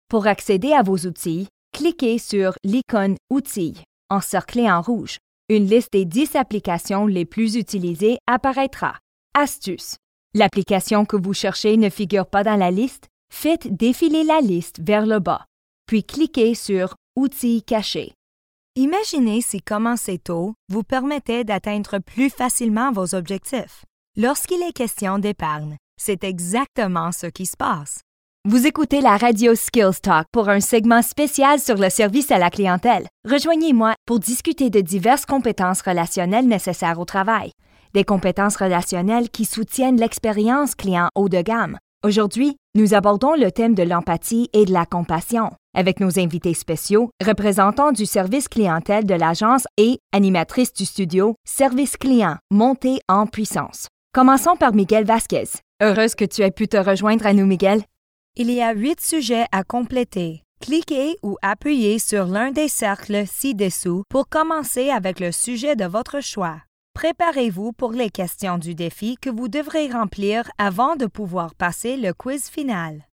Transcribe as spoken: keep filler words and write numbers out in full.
Pour accéder à vos outils, cliquez sur l'icône « Outils » encerclée en rouge. Une liste des dix applications les plus utilisées apparaîtra. Astuce. L'application que vous cherchez ne figure pas dans la liste? Faites défiler la liste vers le bas, puis cliquez sur « Outils cachés ». Imaginez si commencer tôt vous permettait d'atteindre plus facilement vos objectifs. Lorsqu'il est question d'épargne, c'est exactement ce qui se passe. Vous écoutez la radio Skills Talk pour un segment spécial sur le service à la clientèle. Rejoignez-moi pour discuter de diverses compétences relationnelles nécessaires au travail. Des compétences relationnelles qui soutiennent l'expérience client haut de gamme. Aujourd'hui, nous abordons le thème de l'empathie et de la compassion, avec nos invités spéciaux, représentants du service clientèle de l'agence et animatrice du studio Service Client, montée en puissance. Commençons par Miguel Vasquez. Heureuse que tu aies pu te rejoindre à nous, Miguel. Il y a huit sujets à compléter. Cliquez ou appuyez sur l'un des cercles ci-dessous pour commencer avec le sujet de votre choix. Préparez-vous pour les questions du défi que vous devrez remplir avant de pouvoir passer le quiz final.